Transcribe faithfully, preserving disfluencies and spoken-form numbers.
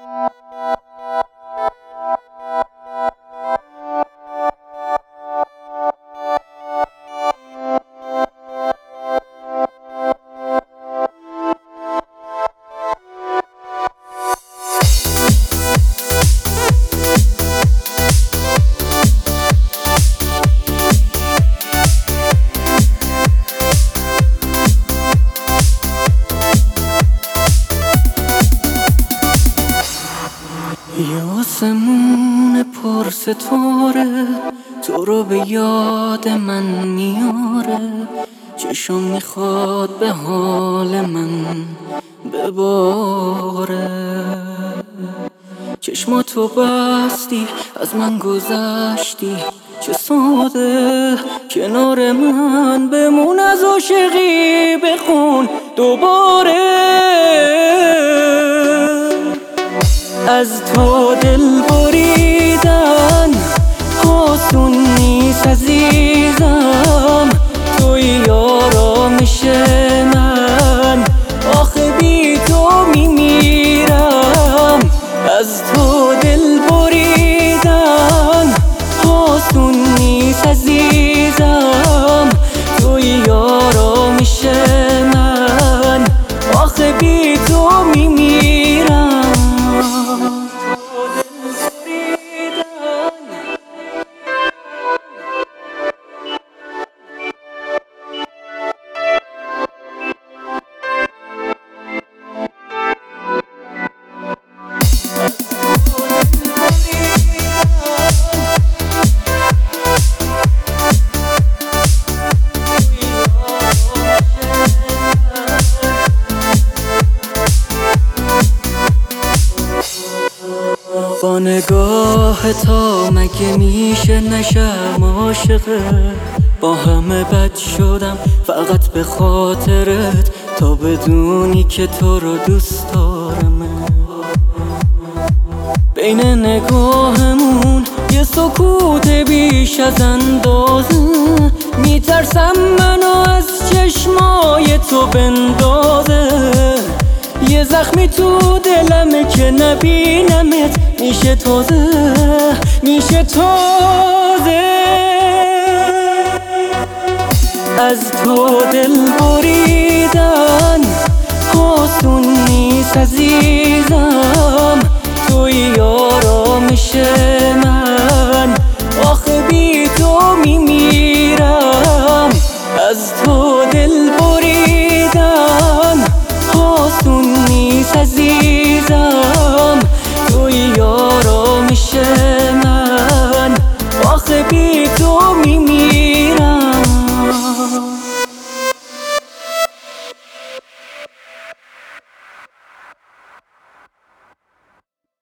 یه آسمون پر ستاره تو رو به یاد من میاره، چشم میخواد به حال من بباره. چشماتو بستی از من گذشتی، چه ساده کنار من بمون، از عاشقی بخون دوباره. از تو دل بریدن آسون نیست عزیزم، توی آرامش من، آخه بی تو میمیرم. از تو دل بریدن آسون نیست عزیزم، توی آرامش من، آخه بی تو میمیرم. با نگاه تا مگه میشه نشم عاشقه، با همه بد شدم فقط به خاطرت، تا بدونی که تو رو دوست دارم. بین نگاهمون یه سکوت بیش از اندازه، میترسم منو از چشمای تو بندازه. یه زخمی تو دلمه که نبینمت میشه تازه، میشه تازه. از تو دل بریدن آسون نیست عزیز